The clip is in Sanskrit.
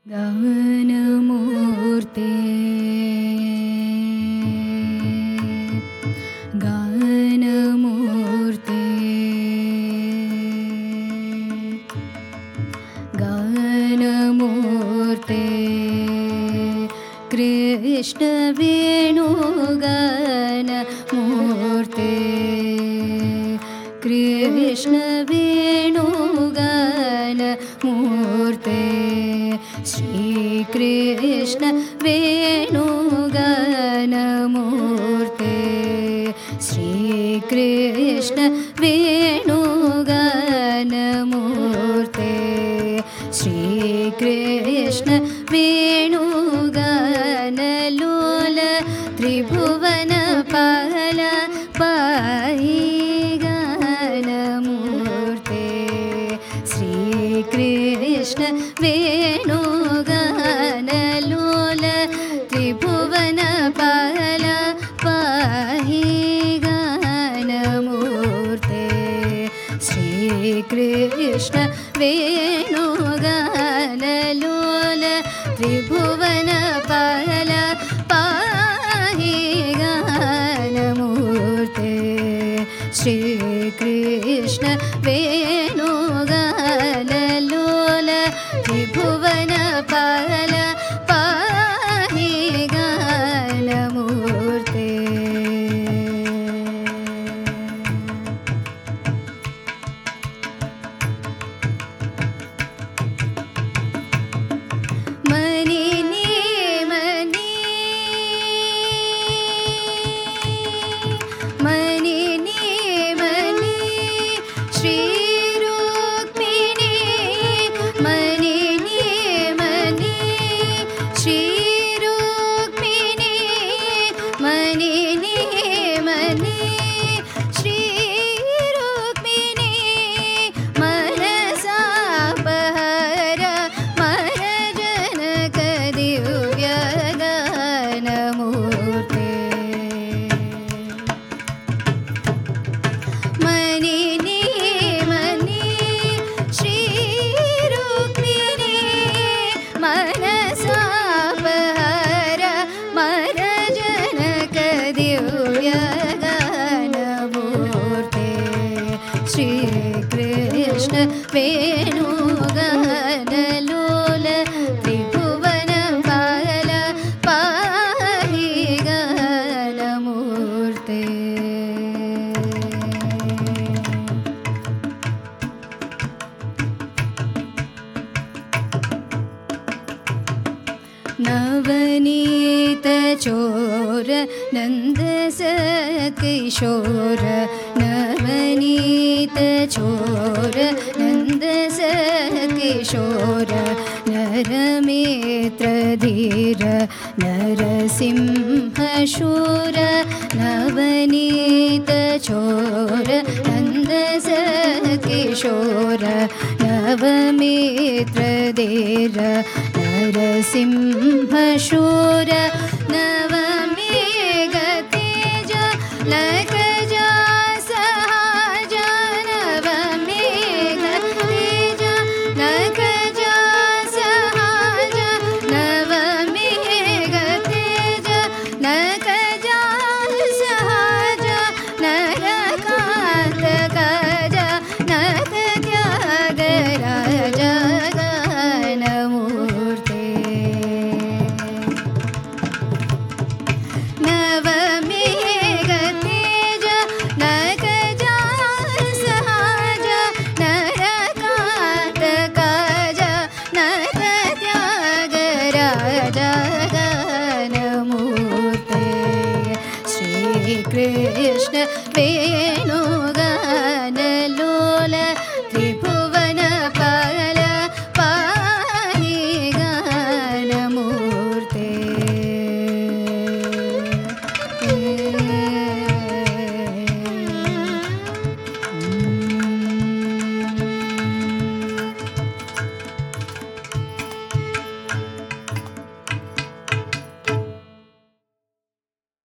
गानमूर्ते गानमूर्ते गानमूर्ते कृष्ण वेणुगानमूर्ते कृष्ण वेणुगानमूर्ते श्री कृष्ण वेणुगानमूर्ते श्री कृष्ण वेणुगानमूर्ते श्री कृष्ण वेणुगानलोल त्रिभुवन पाल पाहि गानमूर्ते श्री कृष्ण वेणुगानलोल त्रिभुवन पाल पाहि गानमूर्ते श्री कृष्ण वेणुगानलोल त्रिभुवन पाल पाहि गानमूर्ते श्री कृष्ण वेणुगानलोल त्रिभुवन पाल पाहि गानमूर्ते वेणुगानलोल त्रिभुवन पाल पाहि गानमूर्ते नवनीत चोर नंद किशोर नवनीत चोर नंद किशोर नरमित्र धीर नरसिंह शूर नवनीत चोर नंद किशोर नवमित्र धीर नरसिंह शूर नवमेघ तेज